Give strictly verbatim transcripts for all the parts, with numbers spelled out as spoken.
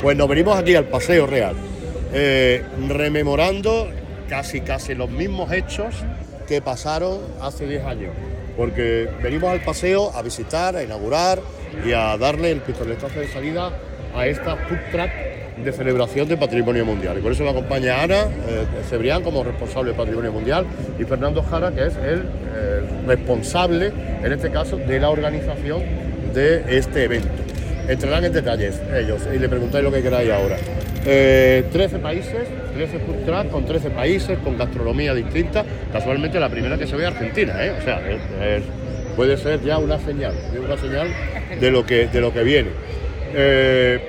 Pues nos venimos aquí al Paseo Real, eh, rememorando casi casi los mismos hechos que pasaron hace diez años, porque venimos al paseo a visitar, a inaugurar y a darle el pistoletazo de salida a esta food truck de celebración de Patrimonio Mundial. Y por eso me acompaña Ana eh, Cebrián como responsable de Patrimonio Mundial y Fernando Jara, que es el eh, responsable, en este caso, de la organización de este evento. Entrarán en detalles ellos y le preguntáis lo que queráis ahora. Eh, trece países, trece food trucks con trece países, con gastronomía distinta. Casualmente la primera que se ve es Argentina, ¿eh? O sea, es, es, puede ser ya una señal, una señal de lo que, de lo que viene. Eh,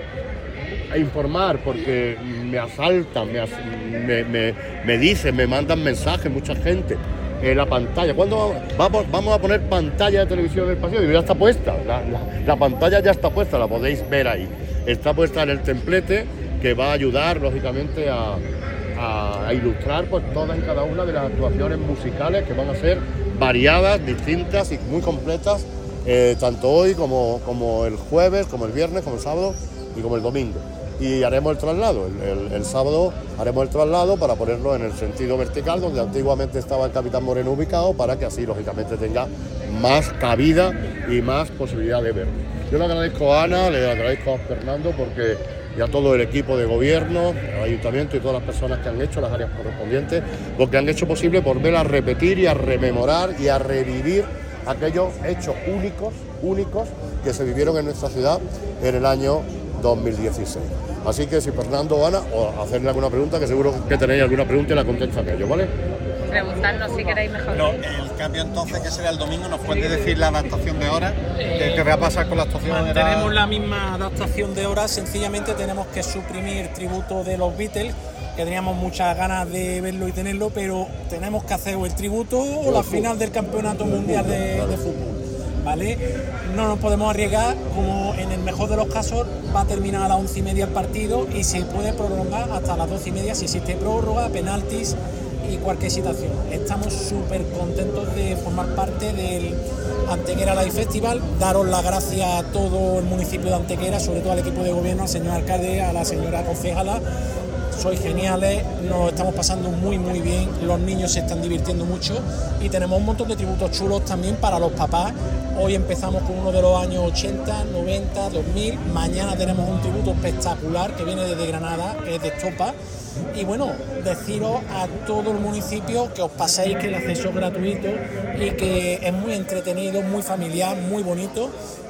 a informar, porque me asaltan, me, as, me, me, me dicen, me mandan mensajes, mucha gente. Eh, la pantalla, ¿cuándo vamos, vamos a poner pantalla de televisión en el paseo? Y ya está puesta, la, la, la pantalla ya está puesta, la podéis ver ahí. Está puesta en el templete, que va a ayudar, lógicamente, a, a, a ilustrar pues, todas y cada una de las actuaciones musicales que van a ser variadas, distintas y muy completas, eh, tanto hoy como, como el jueves, como el viernes, como el sábado y como el domingo. Y haremos el traslado, el, el, el sábado haremos el traslado para ponerlo en el sentido vertical, donde antiguamente estaba el Capitán Moreno ubicado, para que así, lógicamente, tenga más cabida y más posibilidad de verlo. Yo le agradezco a Ana, le agradezco a Fernando, porque y a todo el equipo de gobierno, el ayuntamiento y todas las personas que han hecho las áreas correspondientes, lo que han hecho posible por volver a repetir y a rememorar y a revivir aquellos hechos únicos, únicos que se vivieron en nuestra ciudad en el año dos mil dieciséis. Así que si Fernando o Ana, o hacerle alguna pregunta, que seguro que tenéis alguna pregunta y la contestan ellos, ¿vale? Preguntarnos si queréis mejor. No, el cambio entonces que será el domingo, ¿nos puede decir la adaptación de horas? ¿Qué, qué va a pasar con la actuación? Mantenemos Era... la misma adaptación de horas, sencillamente tenemos que suprimir tributo de los Beatles, que teníamos muchas ganas de verlo y tenerlo, pero tenemos que hacer o el tributo o la final del Campeonato Mundial de, de Fútbol, ¿vale? No nos podemos arriesgar, como en el mejor de los casos va a terminar a las once y media el partido y se puede prolongar hasta las doce y media si existe prórroga, penaltis y cualquier situación. Estamos súper contentos de formar parte del Antequera Live Festival, daros las gracias a todo el municipio de Antequera, sobre todo al equipo de gobierno, al señor alcalde, a la señora concejala. Sois geniales, nos estamos pasando muy muy bien, los niños se están divirtiendo mucho y tenemos un montón de tributos chulos también para los papás. Hoy empezamos con uno de los años ochenta, noventa, dos mil, mañana tenemos un tributo espectacular que viene desde Granada, que es de Estopa. Y bueno, deciros a todo el municipio que os paséis, que el acceso es gratuito y que es muy entretenido, muy familiar, muy bonito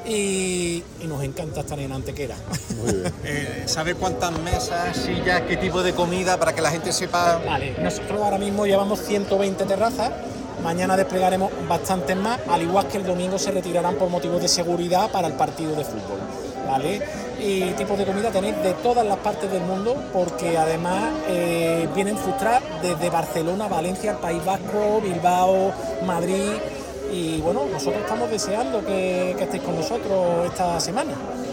y, y nos encanta estar en Antequera. Muy bien. Eh, ¿Sabe cuántas mesas, sillas, qué tipo de comida para que la gente sepa? Vale, nosotros ahora mismo llevamos ciento veinte terrazas, mañana desplegaremos bastantes más, al igual que el domingo se retirarán por motivos de seguridad para el partido de fútbol, ¿vale? Y tipos de comida tenéis de todas las partes del mundo, porque además eh, vienen food trucks desde Barcelona, Valencia, el País Vasco, Bilbao, Madrid, y bueno, nosotros estamos deseando que, que estéis con nosotros esta semana.